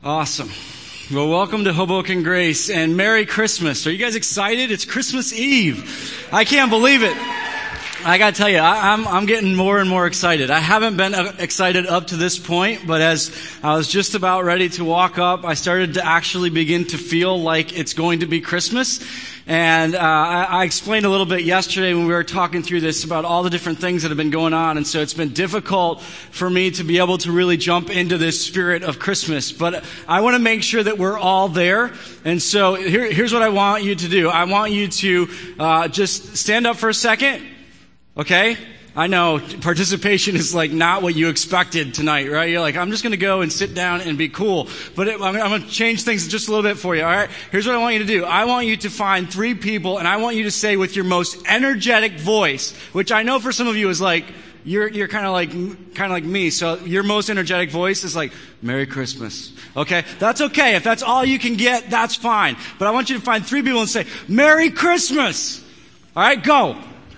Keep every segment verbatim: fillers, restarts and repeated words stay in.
Awesome. Well, welcome to Hoboken Grace and Merry Christmas. Are you guys excited? It's Christmas Eve. I can't believe it. I gotta tell you, I, I'm, I'm getting more and more excited. I haven't been excited up to this point, but as I was just about ready to walk up, I started to actually begin to feel like it's going to be Christmas. And uh, I, I explained a little bit yesterday when we were talking through this about all the different things that have been going on. And so it's been difficult for me to be able to really jump into this spirit of Christmas. But I want to make sure that we're all there. And so here, here's what I want you to do. I want you to uh, just stand up for a second. Okay? I know participation is like not what you expected tonight, right? You're like, I'm just going to go and sit down and be cool. But it, I'm, I'm going to change things just a little bit for you, all right? Here's what I want you to do. I want you to find three people, and I want you to say with your most energetic voice, which I know for some of you is like, you're you're kind of like kind of like me. So your most energetic voice is like, Merry Christmas. Okay? That's okay. If that's all you can get, that's fine. But I want you to find three people and say, Merry Christmas. All right? Go.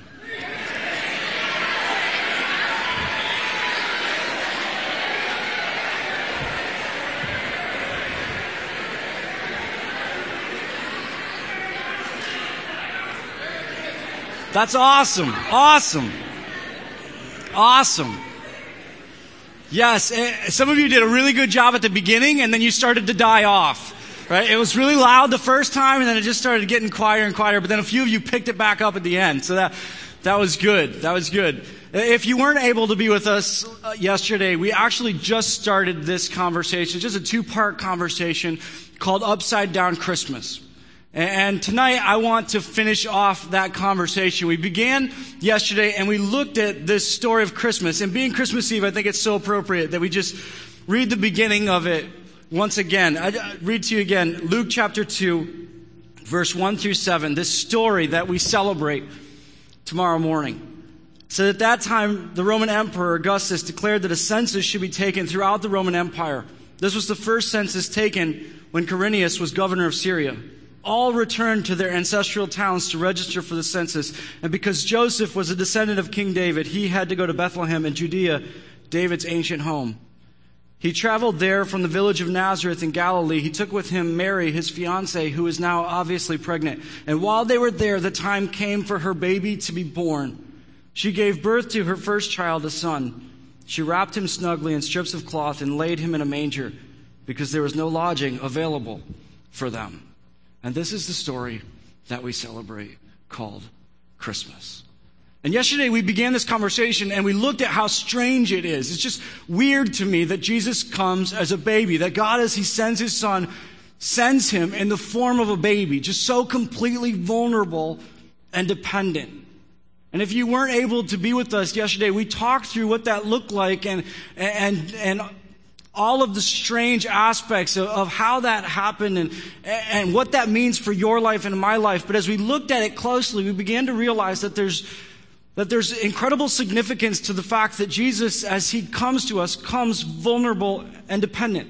That's awesome. Awesome. Awesome. Yes, some of you did a really good job at the beginning and then you started to die off. Right? It was really loud the first time and then it just started getting quieter and quieter, but then a few of you picked it back up at the end. So that that was good. That was good. If you weren't able to be with us yesterday, we actually just started this conversation, just a two-part conversation called Upside Down Christmas. And tonight I want to finish off that conversation. We began yesterday and we looked at this story of Christmas. And being Christmas Eve, I think it's so appropriate that we just read the beginning of it once again. I read to you again, Luke chapter two, verse one through seven, this story that we celebrate tomorrow morning. So at that time, the Roman Emperor Augustus declared that a census should be taken throughout the Roman Empire. This was the first census taken when Quirinius was governor of Syria. All returned to their ancestral towns to register for the census. And because Joseph was a descendant of King David, he had to go to Bethlehem in Judea, David's ancient home. He traveled there from the village of Nazareth in Galilee. He took with him Mary, his fiancée, who is now obviously pregnant. And while they were there, the time came for her baby to be born. She gave birth to her first child, a son. She wrapped him snugly in strips of cloth and laid him in a manger because there was no lodging available for them. And this is the story that we celebrate called Christmas. And yesterday we began this conversation and we looked at how strange it is. It's just weird to me that Jesus comes as a baby, that God, as he sends his son, sends him in the form of a baby, just so completely vulnerable and dependent. And if you weren't able to be with us yesterday, we talked through what that looked like and, and, and, all of the strange aspects of, of how that happened and, and what that means for your life and my life. But as we looked at it closely, we began to realize that there's, that there's incredible significance to the fact that Jesus, as he comes to us, comes vulnerable and dependent.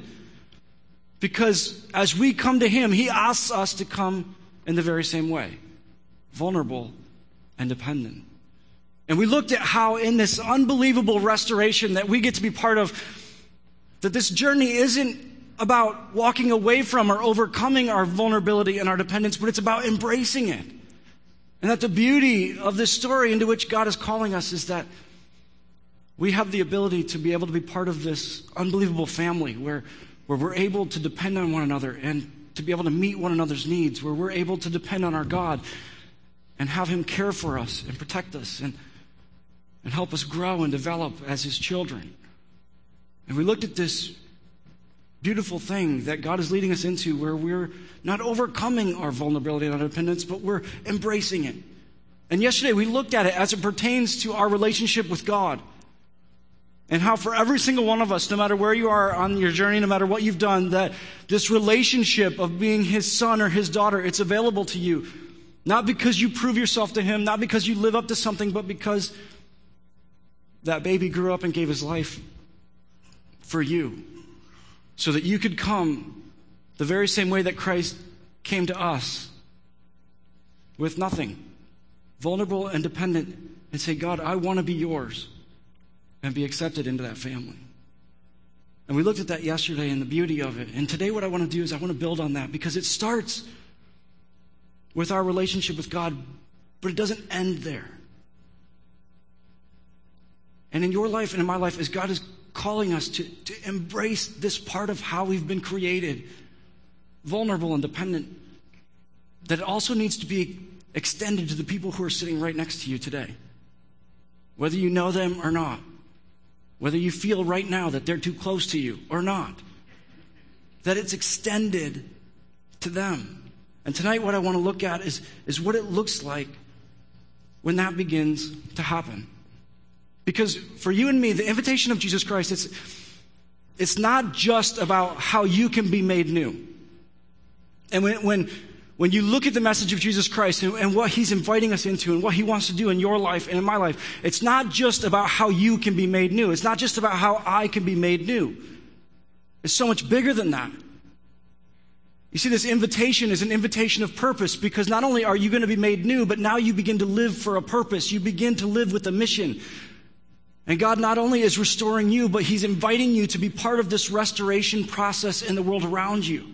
Because as we come to him, he asks us to come in the very same way, vulnerable and dependent. And we looked at how in this unbelievable restoration that we get to be part of, that this journey isn't about walking away from or overcoming our vulnerability and our dependence, but it's about embracing it. And that the beauty of this story into which God is calling us is that we have the ability to be able to be part of this unbelievable family where, where we're able to depend on one another and to be able to meet one another's needs, where we're able to depend on our God and have him care for us and protect us and, and help us grow and develop as his children. And we looked at this beautiful thing that God is leading us into where we're not overcoming our vulnerability and our dependence, but we're embracing it. And yesterday we looked at it as it pertains to our relationship with God. And how for every single one of us, no matter where you are on your journey, no matter what you've done, that this relationship of being his son or his daughter, it's available to you. Not because you prove yourself to him, not because you live up to something, but because that baby grew up and gave his life for you, so that you could come the very same way that Christ came to us, with nothing, vulnerable and dependent, and say, God, I want to be yours, and be accepted into that family. And we looked at that yesterday and the beauty of it. And today what I want to do is I want to build on that, because it starts with our relationship with God, but it doesn't end there. And in your life and in my life, as God is calling us to, to embrace this part of how we've been created, vulnerable and dependent, that it also needs to be extended to the people who are sitting right next to you today. Whether you know them or not. Whether you feel right now that they're too close to you or not. That it's extended to them. And tonight what I want to look at is, is what it looks like when that begins to happen. Because for you and me, the invitation of Jesus Christ, it's, it's not just about how you can be made new. And when, when, when you look at the message of Jesus Christ and, and what he's inviting us into and what he wants to do in your life and in my life, it's not just about how you can be made new. It's not just about how I can be made new. It's so much bigger than that. You see, this invitation is an invitation of purpose, because not only are you going to be made new, but now you begin to live for a purpose. You begin to live with a mission. And God not only is restoring you, but he's inviting you to be part of this restoration process in the world around you.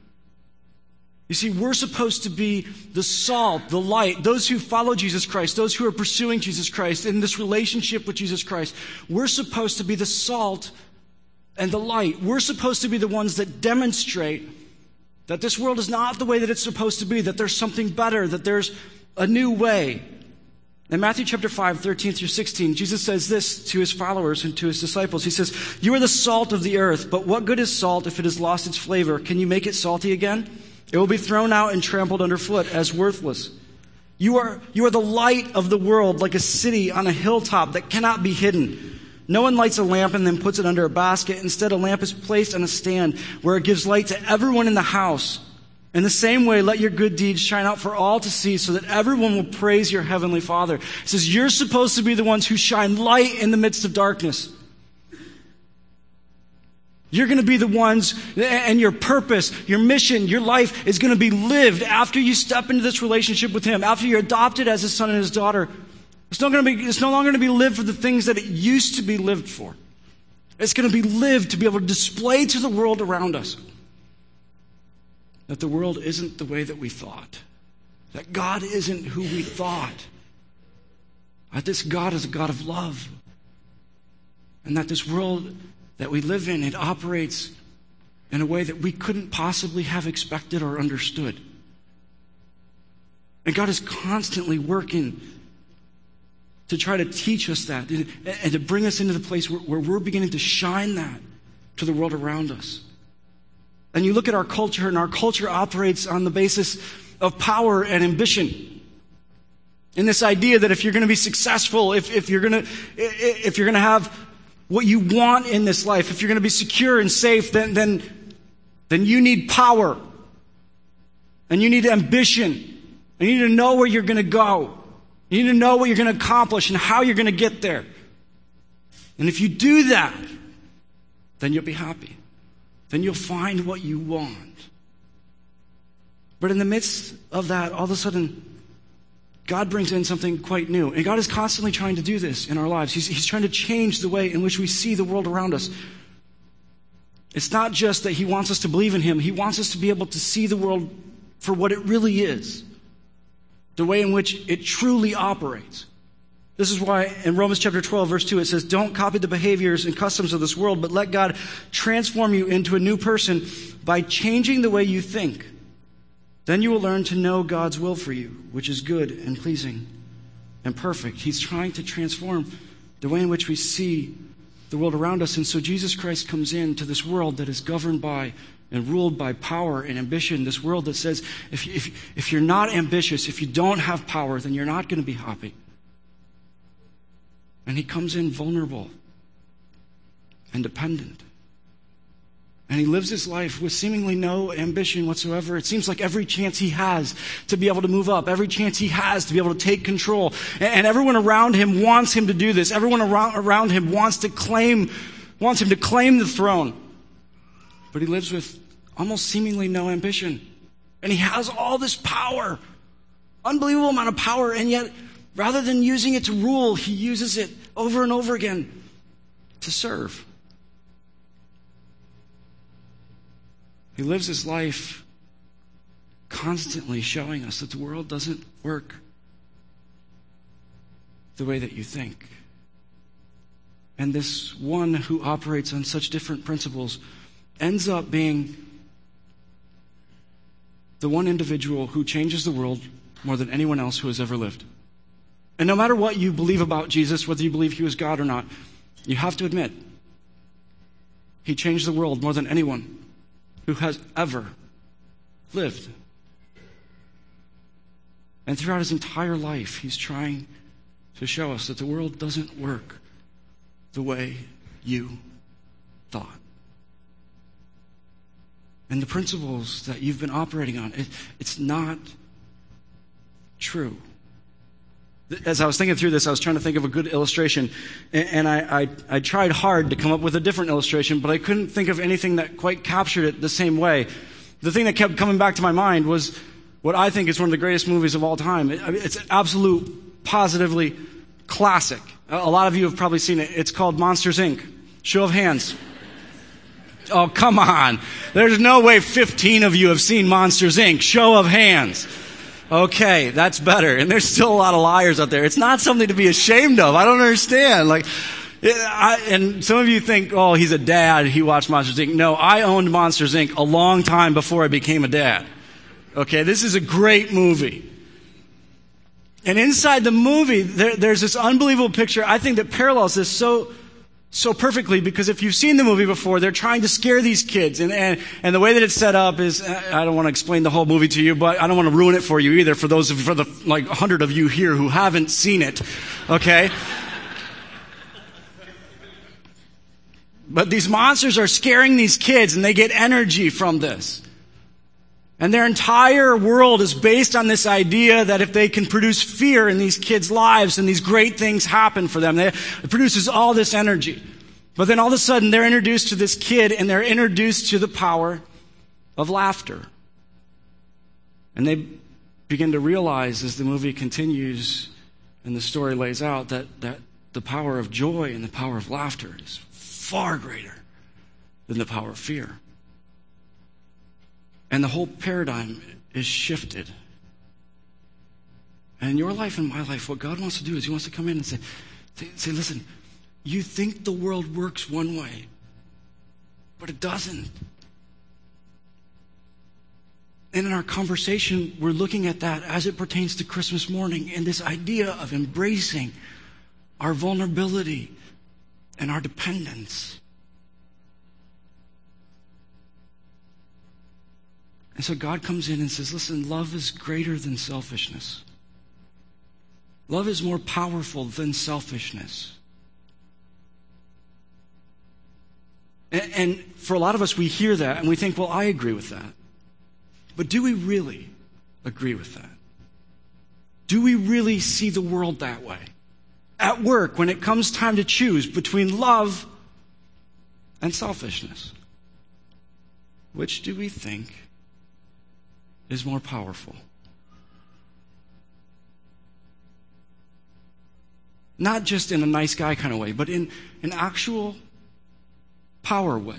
You see, we're supposed to be the salt, the light, those who follow Jesus Christ, those who are pursuing Jesus Christ in this relationship with Jesus Christ. We're supposed to be the salt and the light. We're supposed to be the ones that demonstrate that this world is not the way that it's supposed to be, that there's something better, that there's a new way. In Matthew chapter five, thirteen through sixteen, Jesus says this to his followers and to his disciples. He says, "You are the salt of the earth, but what good is salt if it has lost its flavor? Can you make it salty again? It will be thrown out and trampled underfoot as worthless. You are, you are the light of the world, like a city on a hilltop that cannot be hidden. No one lights a lamp and then puts it under a basket. Instead, a lamp is placed on a stand where it gives light to everyone in the house. In the same way, let your good deeds shine out for all to see, so that everyone will praise your heavenly Father." It says, you're supposed to be the ones who shine light in the midst of darkness. You're going to be the ones, and your purpose, your mission, your life is going to be lived after you step into this relationship with him, after you're adopted as his son and his daughter. It's not going to be, it's no longer going to be lived for the things that it used to be lived for. It's going to be lived to be able to display to the world around us that the world isn't the way that we thought. That God isn't who we thought. That this God is a God of love. And that this world that we live in, it operates in a way that we couldn't possibly have expected or understood. And God is constantly working to try to teach us that and, and to bring us into the place where, where we're beginning to shine that to the world around us. And you look at our culture, and our culture operates on the basis of power and ambition. In this idea that if you're going to be successful, if, if you're going to, if you're going to have what you want in this life, if you're going to be secure and safe, then, then, then you need power. And you need ambition. And you need to know where you're going to go. You need to know what you're going to accomplish and how you're going to get there. And if you do that, then you'll be happy. Then you'll find what you want. But in the midst of that, all of a sudden, God brings in something quite new. And God is constantly trying to do this in our lives. He's, he's trying to change the way in which we see the world around us. It's not just that he wants us to believe in him. He wants us to be able to see the world for what it really is. The way in which it truly operates. This is why in Romans chapter twelve, verse two, it says, "Don't copy the behaviors and customs of this world, but let God transform you into a new person by changing the way you think. Then you will learn to know God's will for you, which is good and pleasing and perfect." He's trying to transform the way in which we see the world around us. And so Jesus Christ comes into this world that is governed by and ruled by power and ambition. This world that says, if, if, if you're not ambitious, if you don't have power, then you're not going to be happy. And he comes in vulnerable and dependent. And he lives his life with seemingly no ambition whatsoever. It seems like every chance he has to be able to move up, every chance he has to be able to take control. And everyone around him wants him to do this. Everyone around him wants to claim, wants him to claim the throne. But he lives with almost seemingly no ambition. And he has all this power, unbelievable amount of power, and yet rather than using it to rule, he uses it over and over again to serve. He lives his life constantly showing us that the world doesn't work the way that you think. And this one who operates on such different principles ends up being the one individual who changes the world more than anyone else who has ever lived. And no matter what you believe about Jesus, whether you believe he was God or not, you have to admit, he changed the world more than anyone who has ever lived. And throughout his entire life, he's trying to show us that the world doesn't work the way you thought. And the principles that you've been operating on, it, it's not true. As I was thinking through this, I was trying to think of a good illustration, and, and I, I, I tried hard to come up with a different illustration, but I couldn't think of anything that quite captured it the same way. The thing that kept coming back to my mind was what I think is one of the greatest movies of all time. It, it's absolute, positively classic. A lot of you have probably seen it. It's called Monsters, Incorporated. Show of hands. Oh, come on. There's no way fifteen of you have seen Monsters, Incorporated. Show of hands. Okay, that's better. And there's still a lot of liars out there. It's not something to be ashamed of. I don't understand. Like, it, I, and some of you think, oh, he's a dad. He watched Monsters, Incorporated. No, I owned Monsters, Incorporated a long time before I became a dad. Okay, this is a great movie. And inside the movie, there, there's this unbelievable picture, I think, that parallels this so so perfectly, because if you've seen the movie before, they're trying to scare these kids. And, and, and the way that it's set up is, I don't want to explain the whole movie to you, but I don't want to ruin it for you either, for those of, for the like a hundred of you here who haven't seen it. Okay? But these monsters are scaring these kids, and they get energy from this. And their entire world is based on this idea that if they can produce fear in these kids' lives, then these great things happen for them. They, it produces all this energy. But then all of a sudden, they're introduced to this kid, and they're introduced to the power of laughter. And they begin to realize as the movie continues and the story lays out that, that the power of joy and the power of laughter is far greater than the power of fear. And the whole paradigm is shifted. And in your life and my life, what God wants to do is he wants to come in and say, say, listen, you think the world works one way, but it doesn't. And in our conversation, we're looking at that as it pertains to Christmas morning and this idea of embracing our vulnerability and our dependence. And so God comes in and says, listen, love is greater than selfishness. Love is more powerful than selfishness. And, and for a lot of us, we hear that and we think, well, I agree with that. But do we really agree with that? Do we really see the world that way? At work, when it comes time to choose between love and selfishness, which do we think is more powerful? Not just in a nice guy kind of way, but in an actual power way.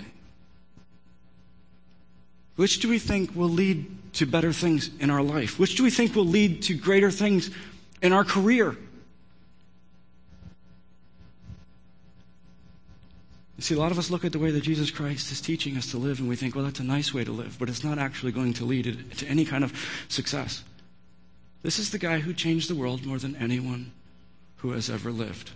Which do we think will lead to better things in our life? Which do we think will lead to greater things in our career? You see, a lot of us look at the way that Jesus Christ is teaching us to live, and we think, well, that's a nice way to live, but it's not actually going to lead to any kind of success. This is the guy who changed the world more than anyone who has ever lived.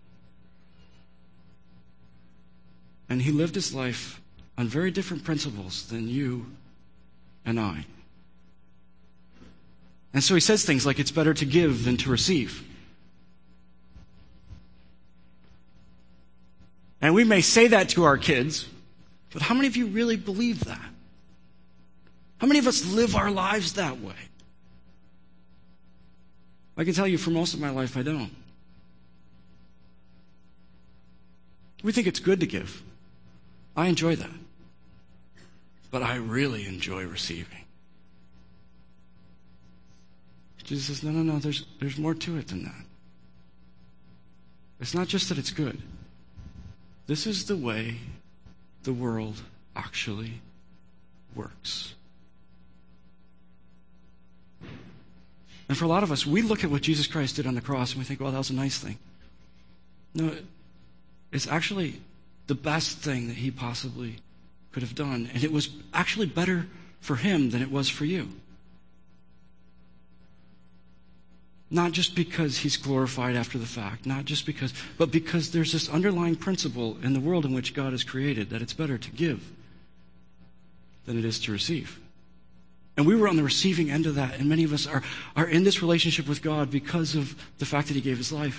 And he lived his life on very different principles than you and I. And so he says things like, it's better to give than to receive. And we may say that to our kids, but how many of you really believe that? How many of us live our lives that way? I can tell you for most of my life, I don't. We think it's good to give. I enjoy that. But I really enjoy receiving. Jesus says, no, no, no, there's, there's more to it than that. It's not just that it's good. This is the way the world actually works. And for a lot of us, we look at what Jesus Christ did on the cross and we think, well, that was a nice thing. No, it's actually the best thing that he possibly could have done. And it was actually better for him than it was for you. Not just because he's glorified after the fact, not just because, but because there's this underlying principle in the world in which God has created that it's better to give than it is to receive. And we were on the receiving end of that, and many of us are, are in this relationship with God because of the fact that he gave his life.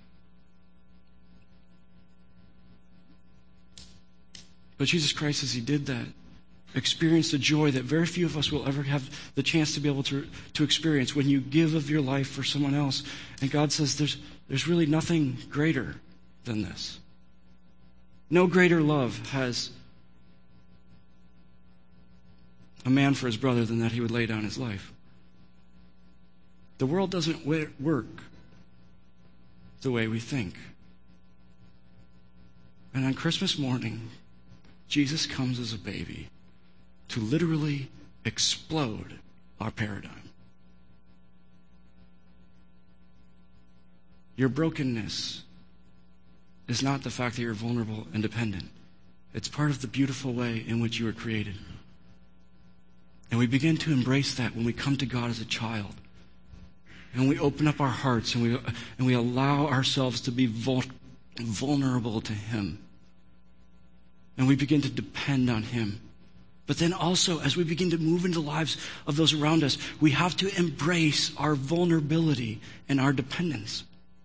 But Jesus Christ, as he did that, experienced a joy that very few of us will ever have the chance to be able to, to experience when you give of your life for someone else. And God says there's, there's really nothing greater than this. No greater love has a man for his brother than that he would lay down his life. The world doesn't work the way we think. And on Christmas morning, Jesus comes as a baby to literally explode our paradigm. Your brokenness is not the fact that you're vulnerable and dependent. It's part of the beautiful way in which you were created. And we begin to embrace that when we come to God as a child. And we open up our hearts and we and we allow ourselves to be vul- vulnerable to him. And we begin to depend on him. But then also, as we begin to move into the lives of those around us, we have to embrace our vulnerability and our dependence.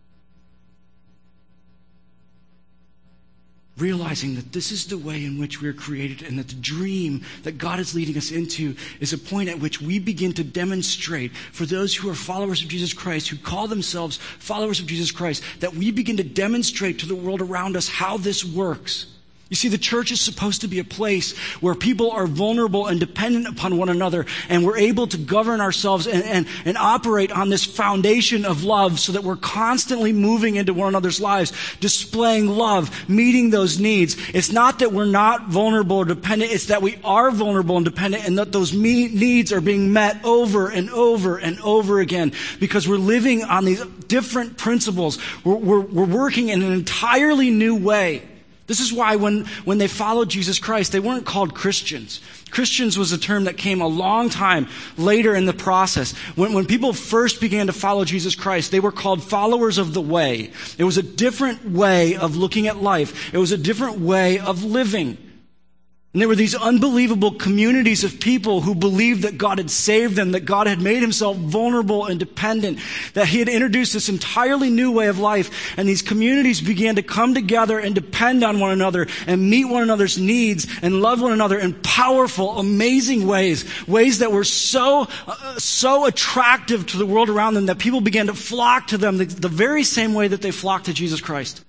Realizing that this is the way in which we're created and that the dream that God is leading us into is a point at which we begin to demonstrate for those who are followers of Jesus Christ, who call themselves followers of Jesus Christ, that we begin to demonstrate to the world around us how this works. You see, the church is supposed to be a place where people are vulnerable and dependent upon one another, and we're able to govern ourselves and, and, and operate on this foundation of love so that we're constantly moving into one another's lives, displaying love, meeting those needs. It's not that we're not vulnerable or dependent, it's that we are vulnerable and dependent and that those me- needs are being met over and over and over again because we're living on these different principles. We're, we're, we're working in an entirely new way. This is why when, when they followed Jesus Christ, they weren't called Christians. Christians was a term that came a long time later in the process. When, when people first began to follow Jesus Christ, they were called followers of the way. It was a different way of looking at life. It was a different way of living. And there were these unbelievable communities of people who believed that God had saved them, that God had made himself vulnerable and dependent, that he had introduced this entirely new way of life. And these communities began to come together and depend on one another and meet one another's needs and love one another in powerful, amazing ways, ways that were so, uh, so attractive to the world around them that people began to flock to them the, the very same way that they flocked to Jesus Christ.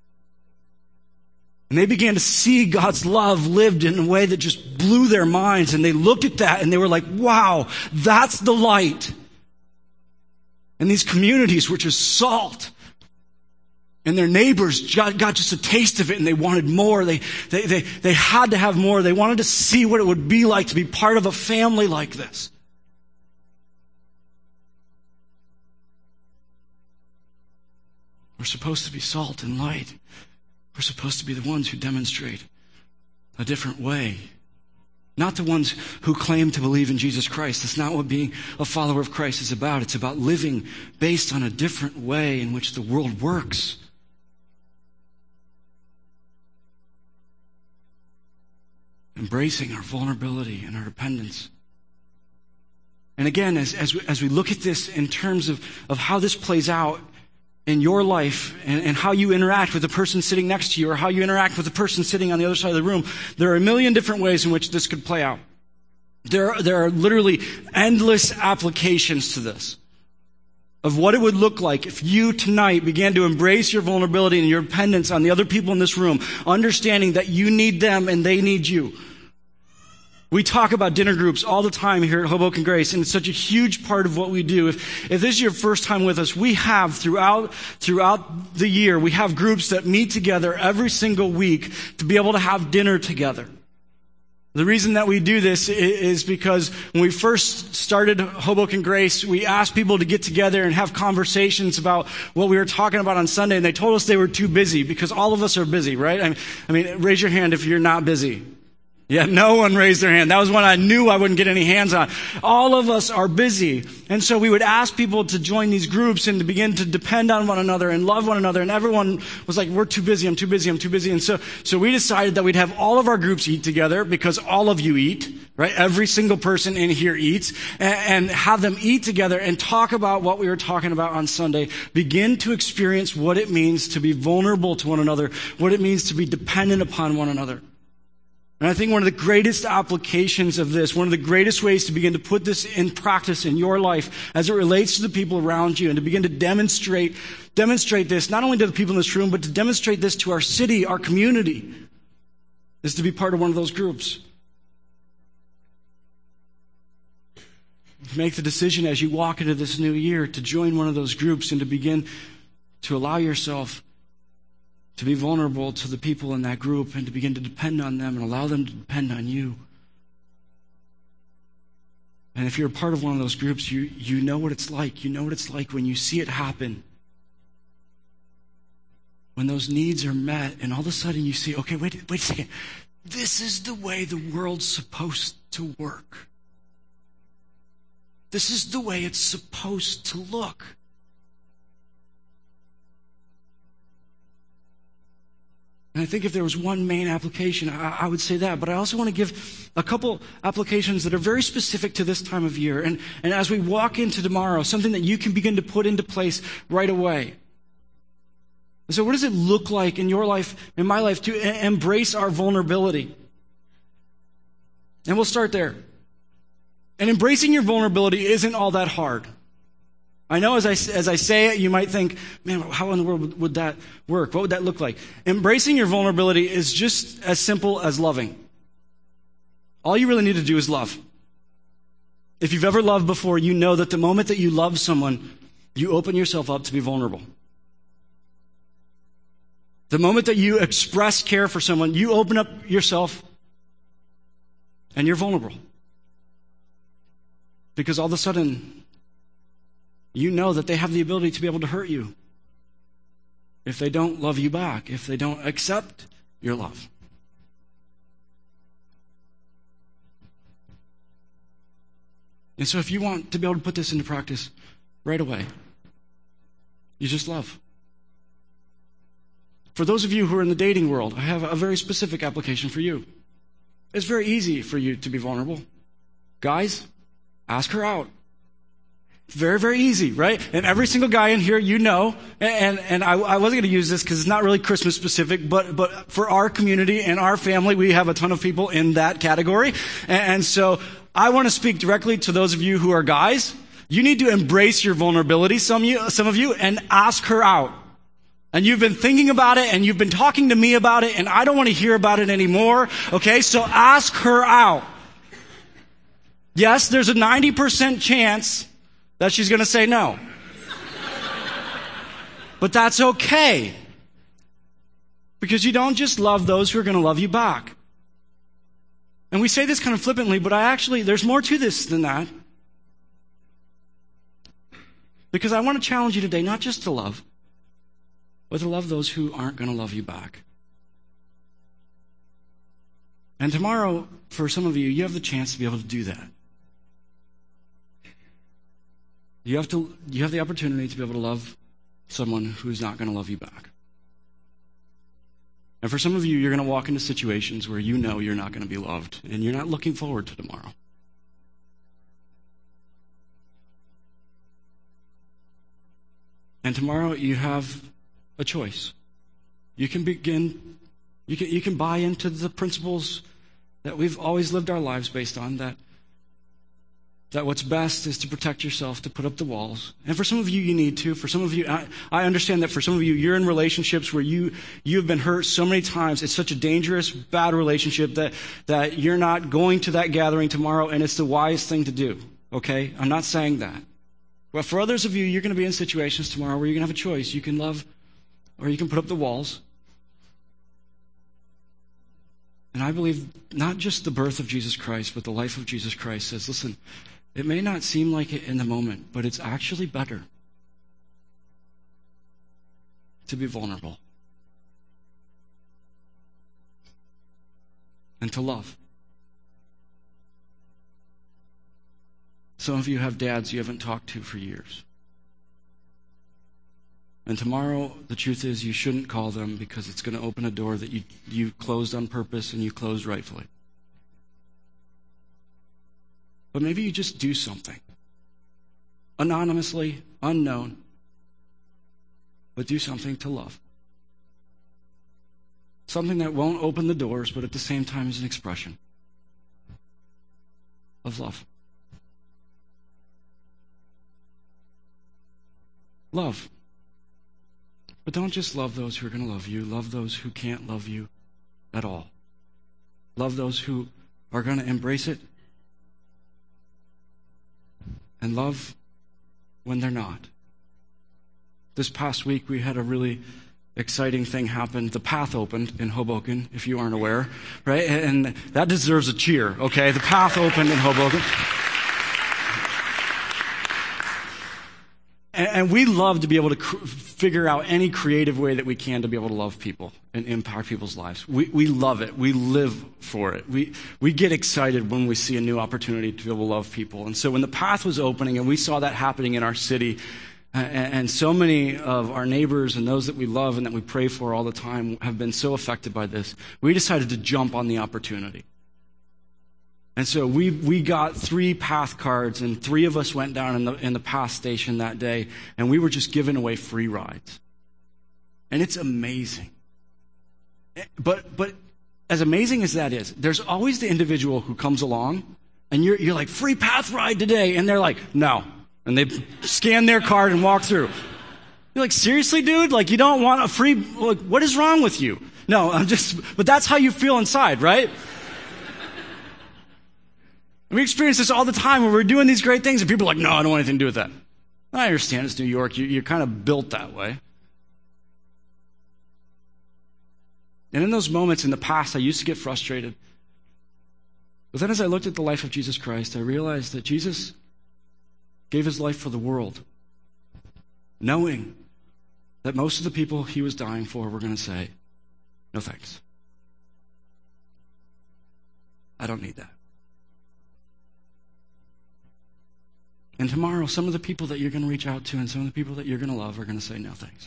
And they began to see God's love lived in a way that just blew their minds. And they looked at that and they were like, wow, that's the light. And these communities were just salt. And their neighbors got, got just a taste of it and they wanted more. They, they, they, they had to have more. They wanted to see what it would be like to be part of a family like this. We're supposed to be salt and light. We're supposed to be the ones who demonstrate a different way. Not the ones who claim to believe in Jesus Christ. That's not what being a follower of Christ is about. It's about living based on a different way in which the world works. Embracing our vulnerability and our dependence. And again, as, as, we, as we look at this in terms of, of how this plays out in your life and, and how you interact with the person sitting next to you or how you interact with the person sitting on the other side of the room, there are a million different ways in which this could play out. There are, there are literally endless applications to this of what it would look like if you tonight began to embrace your vulnerability and your dependence on the other people in this room, understanding that you need them and they need you. We talk about dinner groups all the time here at Hoboken Grace, and it's such a huge part of what we do. If, if this is your first time with us, we have throughout, throughout the year, we have groups that meet together every single week to be able to have dinner together. The reason that we do this is because when we first started Hoboken Grace, we asked people to get together and have conversations about what we were talking about on Sunday, and they told us they were too busy, because all of us are busy, right? I mean, raise your hand if you're not busy. Yeah, no one raised their hand. That was when I knew I wouldn't get any hands on. All of us are busy. And so we would ask people to join these groups and to begin to depend on one another and love one another. And everyone was like, we're too busy, I'm too busy, I'm too busy. And so, so we decided that we'd have all of our groups eat together, because all of you eat, right? Every single person in here eats, and, and have them eat together and talk about what we were talking about on Sunday. Begin to experience what it means to be vulnerable to one another, what it means to be dependent upon one another. And I think one of the greatest applications of this, one of the greatest ways to begin to put this in practice in your life as it relates to the people around you, and to begin to demonstrate, demonstrate this, not only to the people in this room, but to demonstrate this to our city, our community, is to be part of one of those groups. Make the decision as you walk into this new year to join one of those groups and to begin to allow yourself to be vulnerable to the people in that group, and to begin to depend on them and allow them to depend on you. And if you're a part of one of those groups, you, you know what it's like. You know what it's like when you see it happen. When those needs are met, and all of a sudden you see, okay, wait, wait a second. This is the way the world's supposed to work. This is the way it's supposed to look. And I think if there was one main application, I, I would say that. But I also want to give a couple applications that are very specific to this time of year. And, and as we walk into tomorrow, something that you can begin to put into place right away. And so what does it look like in your life, in my life, to e- embrace our vulnerability? And we'll start there. And embracing your vulnerability isn't all that hard. I know as I, as I say it, you might think, man, how in the world would that work? What would that look like? Embracing your vulnerability is just as simple as loving. All you really need to do is love. If you've ever loved before, you know that the moment that you love someone, you open yourself up to be vulnerable. The moment that you express care for someone, you open up yourself and you're vulnerable. Because all of a sudden, you know that they have the ability to be able to hurt you if they don't love you back, if they don't accept your love. And so if you want to be able to put this into practice right away, you just love. For those of you who are in the dating world, I have a very specific application for you. It's very easy for you to be vulnerable. Guys, ask her out. Very, very easy, right? And every single guy in here, you know, and, and I, I wasn't going to use this because it's not really Christmas specific, but, but for our community and our family, we have a ton of people in that category. And, and so I want to speak directly to those of you who are guys. You need to embrace your vulnerability, some of you, some of you, and ask her out. And you've been thinking about it, and you've been talking to me about it, and I don't want to hear about it anymore. Okay, so ask her out. Yes, there's a ninety percent chance that she's going to say no. But that's okay. Because you don't just love those who are going to love you back. And we say this kind of flippantly, but I actually, there's more to this than that. Because I want to challenge you today, not just to love, but to love those who aren't going to love you back. And tomorrow, for some of you, you have the chance to be able to do that. You have to, you have the opportunity to be able to love someone who's not going to love you back. And for some of you, you're going to walk into situations where you know you're not going to be loved, and you're not looking forward to tomorrow. And tomorrow you have a choice. You can begin, you can, you can buy into the principles that we've always lived our lives based on, that That what's best is to protect yourself, to put up the walls. And for some of you, you need to. For some of you, I, I understand that for some of you, you're in relationships where you, you have been hurt so many times. It's such a dangerous, bad relationship that, that you're not going to that gathering tomorrow, and it's the wise thing to do. Okay? I'm not saying that. But for others of you, you're going to be in situations tomorrow where you're going to have a choice. You can love, or you can put up the walls. And I believe not just the birth of Jesus Christ, but the life of Jesus Christ says, listen, it may not seem like it in the moment, but it's actually better to be vulnerable and to love. Some of you have dads you haven't talked to for years. And tomorrow, the truth is, you shouldn't call them because it's going to open a door that you, you closed on purpose and you closed rightfully. But maybe you just do something. Anonymously, unknown. But do something to love. Something that won't open the doors, but at the same time is an expression of love. Love. But don't just love those who are going to love you. Love those who can't love you at all. Love those who are going to embrace it. And love when they're not. This past week, we had a really exciting thing happen. The Path opened in Hoboken, if you aren't aware, right? And that deserves a cheer, okay? The Path opened in Hoboken. And we love to be able to cr- figure out any creative way that we can to be able to love people and impact people's lives. We we love it. We live for it. We we get excited when we see a new opportunity to be able to love people. And so when the Path was opening and we saw that happening in our city, and, and so many of our neighbors and those that we love and that we pray for all the time have been so affected by this, we decided to jump on the opportunity. And so we we got three Path cards, and three of us went down in the in the Path station that day, and we were just giving away free rides. And it's amazing. But but as amazing as that is, there's always the individual who comes along, and you're you're like, free Path ride today, and they're like, no. And they scan their card and walk through. You're like, seriously, dude? Like, you don't want a free, like, what is wrong with you? No, I'm just, but that's how you feel inside, right? We experience this all the time where we're doing these great things and people are like, no, I don't want anything to do with that. I understand it's New York. You, you're kind of built that way. And in those moments in the past, I used to get frustrated. But then as I looked at the life of Jesus Christ, I realized that Jesus gave his life for the world, knowing that most of the people he was dying for were going to say, no thanks. I don't need that. And tomorrow, some of the people that you're going to reach out to and some of the people that you're going to love are going to say no thanks.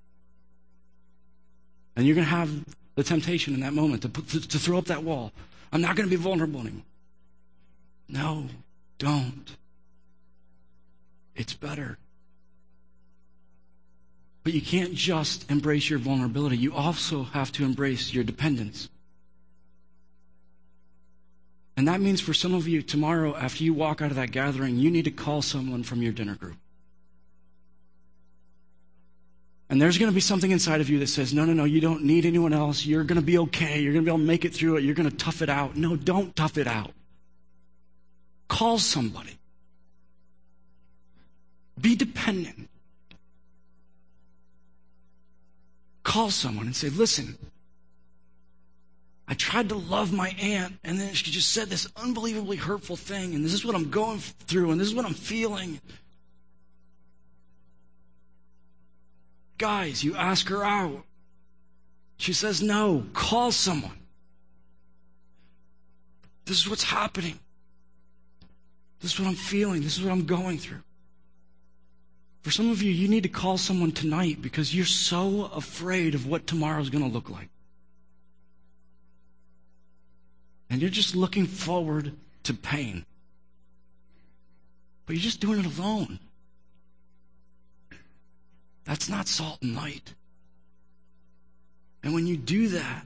And you're going to have the temptation in that moment to, put, to, to throw up that wall. I'm not going to be vulnerable anymore. No, don't. It's better. But you can't just embrace your vulnerability. You also have to embrace your dependence. And that means for some of you, tomorrow, after you walk out of that gathering, you need to call someone from your dinner group. And there's going to be something inside of you that says, no, no, no, you don't need anyone else. You're going to be okay. You're going to be able to make it through it. You're going to tough it out. No, don't tough it out. Call somebody. Be dependent. Call someone and say, listen, I tried to love my aunt, and then she just said this unbelievably hurtful thing, and this is what I'm going through, and this is what I'm feeling. Guys, you ask her out. She says no. Call someone. This is what's happening. This is what I'm feeling. This is what I'm going through. For some of you, you need to call someone tonight because you're so afraid of what tomorrow's going to look like. And you're just looking forward to pain. But you're just doing it alone. That's not salt and light. And when you do that,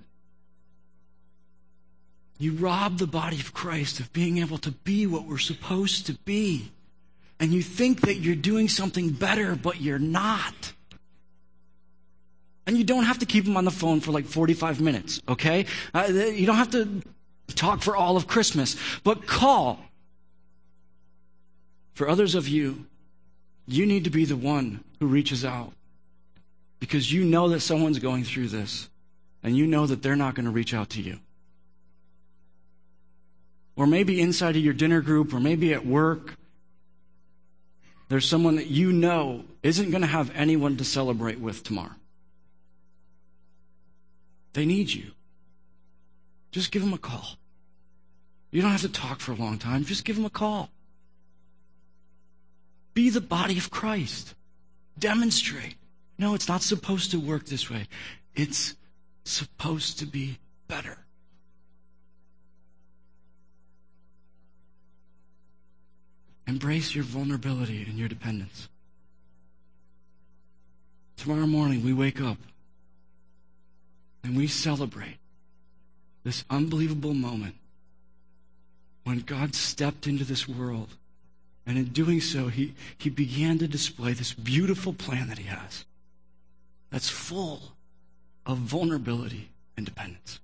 you rob the body of Christ of being able to be what we're supposed to be. And you think that you're doing something better, but you're not. And you don't have to keep them on the phone for like forty-five minutes, okay? Uh, you don't have to talk for all of Christmas, but call. For others of you, you need to be the one who reaches out because you know that someone's going through this and you know that they're not going to reach out to you. Or maybe inside of your dinner group, or maybe at work, there's someone that you know isn't going to have anyone to celebrate with tomorrow. They need you. Just give them a call. You don't have to talk for a long time. Just give them a call. Be the body of Christ. Demonstrate. No, it's not supposed to work this way. It's supposed to be better. Embrace your vulnerability and your dependence. Tomorrow morning we wake up and we celebrate this unbelievable moment when God stepped into this world, and in doing so, he, he began to display this beautiful plan that he has that's full of vulnerability and dependence.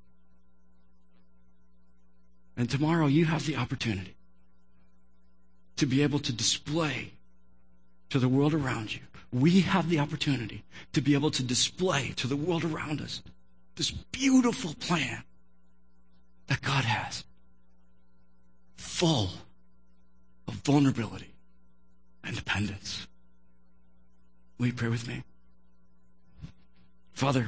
And tomorrow you have the opportunity to be able to display to the world around you. We have the opportunity to be able to display to the world around us this beautiful plan that God has, full of vulnerability and dependence. Will you pray with me? Father,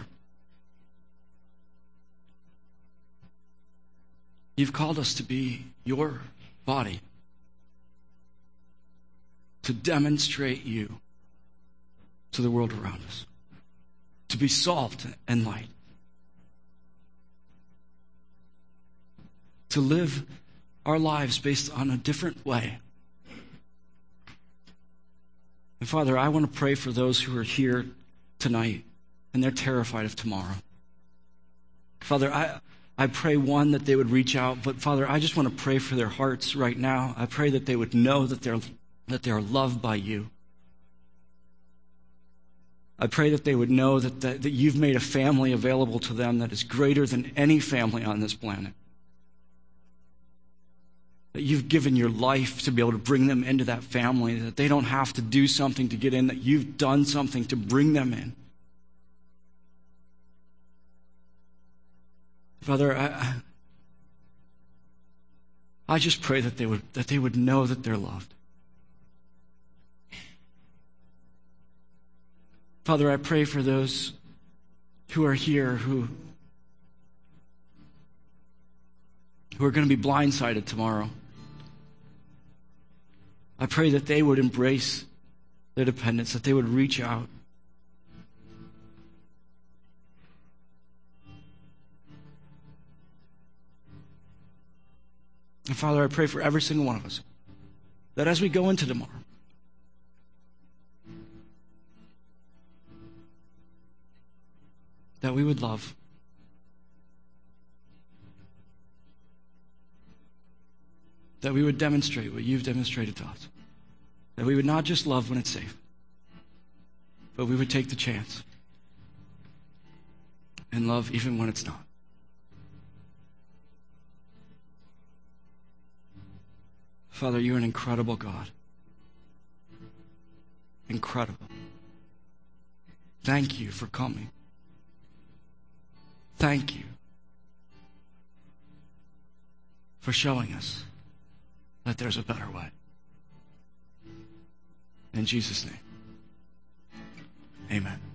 you've called us to be your body, to demonstrate you to the world around us, to be salt and light, to live our lives based on a different way. And Father, I want to pray for those who are here tonight and they're terrified of tomorrow. Father, I, I pray, one, that they would reach out, but Father, I just want to pray for their hearts right now. I pray that they would know that they're that they are loved by you. I pray that they would know that, that, that you've made a family available to them that is greater than any family on this planet. That you've given your life to be able to bring them into that family, that they don't have to do something to get in, that you've done something to bring them in. Father, I, I just pray that they would that they would know that they're loved. Father, I pray for those who are here who, who are going to be blindsided tomorrow. I pray that they would embrace their dependence, that they would reach out. And Father, I pray for every single one of us, that as we go into tomorrow, that we would love. That we would demonstrate what you've demonstrated to us. That we would not just love when it's safe, but we would take the chance and love even when it's not. Father, you're an incredible God. Incredible. Thank you for coming. Thank you for showing us that there's a better way. In Jesus' name, amen.